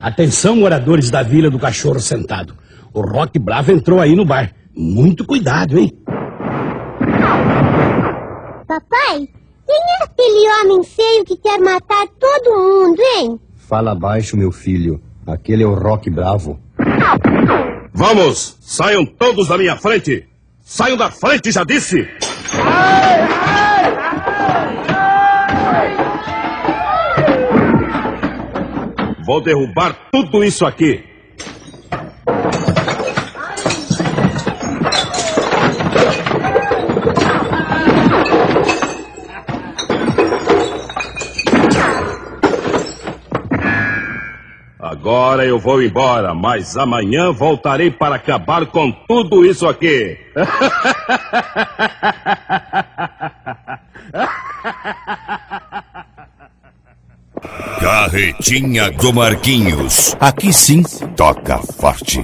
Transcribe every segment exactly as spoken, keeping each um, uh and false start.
Atenção, moradores da Vila do Cachorro Sentado. O Rock Bravo entrou aí no bar. Muito cuidado, hein? Papai, quem é aquele homem feio que quer matar todo mundo, hein? Fala baixo, meu filho. Aquele é o Rock Bravo. Vamos! Saiam todos da minha frente! Saiam da frente, já disse! Vou derrubar tudo isso aqui! Agora eu vou embora, mas amanhã voltarei para acabar com tudo isso aqui. Carretinha do Marquinhos. Aqui sim toca forte.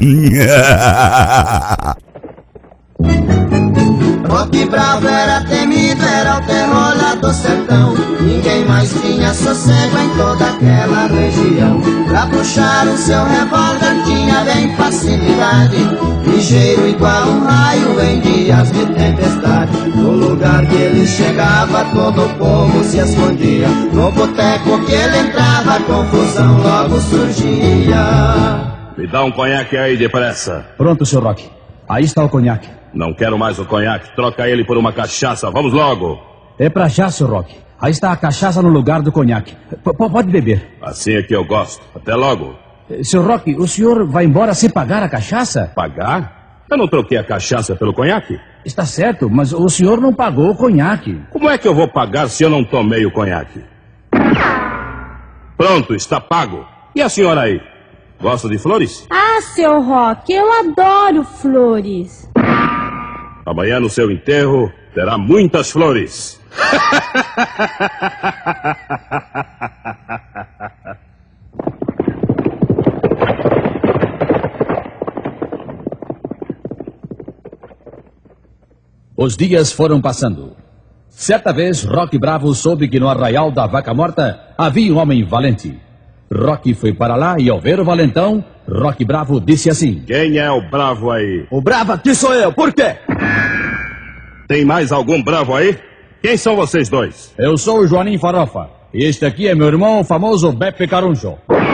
Rock Bravo era temido, era o terror lá do sertão. Ninguém mais tinha sossego em toda aquela região. Pra puxar o seu revólver tinha bem facilidade, ligeiro igual um raio em dias de tempestade. No lugar que ele chegava todo o povo se escondia. No boteco que ele entrava a confusão logo surgia. Me dá um conhaque aí depressa. Pronto, seu Rock. Aí está o conhaque. Não quero mais o conhaque, troca ele por uma cachaça, vamos logo. É pra já, seu Rock. Aí está a cachaça no lugar do conhaque. P pode beber. Assim é que eu gosto. Até logo. Seu Rock, o senhor vai embora sem pagar a cachaça? Pagar? Eu não troquei a cachaça pelo conhaque. Está certo, mas o senhor não pagou o conhaque. Como é que eu vou pagar se eu não tomei o conhaque? Pronto, está pago. E a senhora aí? Gosta de flores? Ah, seu Rock, eu adoro flores. Amanhã no seu enterro terá muitas flores. Os dias foram passando. Certa vez, Rock Bravo soube que no arraial da Vaca Morta havia um homem valente. Rock foi para lá e ao ver o valentão, Rock Bravo disse assim: Quem é o bravo aí? O bravo aqui sou eu, por quê? Tem mais algum bravo aí? Quem são vocês dois? Eu sou o Joanim Farofa. E este aqui é meu irmão, o famoso Beppe Caruncho.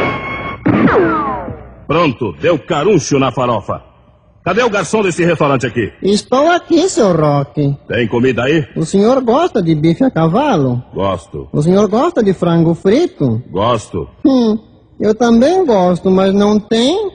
Pronto, deu caruncho na farofa. Cadê o garçom desse restaurante aqui? Estou aqui, seu Rock. Tem comida aí? O senhor gosta de bife a cavalo? Gosto. O senhor gosta de frango frito? Gosto. Hum, eu também gosto, mas não tem?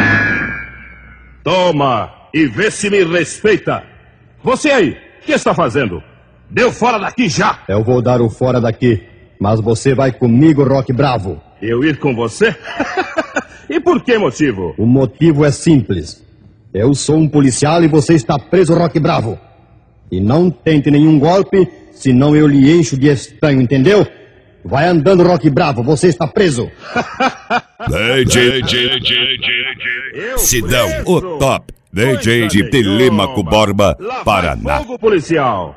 Toma e vê se me respeita. Você aí, o que está fazendo? Deu fora daqui já! Eu vou dar o fora daqui, mas você vai comigo, Rock Bravo. Eu ir com você? E por que motivo? O motivo é simples. Eu sou um policial e você está preso, Rock Bravo. E não tente nenhum golpe, senão eu lhe encho de estanho, entendeu? Vai andando, Rock Bravo, você está preso. D J, D J, D J, Sidão, o top. D J de Telêmaco Borba, Paraná. Fogo, policial.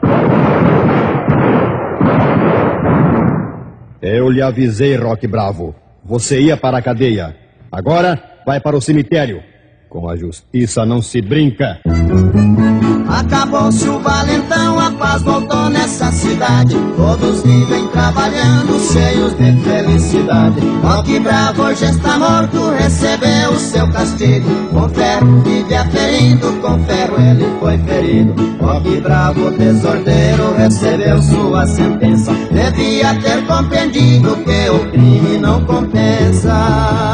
Eu lhe avisei, Rock Bravo. Você ia para a cadeia. Agora vai para o cemitério. Com a justiça não se brinca. Acabou-se o valentão, a paz voltou nessa cidade. Todos vivem trabalhando, cheios de felicidade. Rock Bravo hoje está morto, recebeu o seu castigo. Com ferro vive aferindo, com ferro ele foi ferido. Rock Bravo, desordeiro, recebeu sua sentença. Devia ter compreendido que o crime não compensa.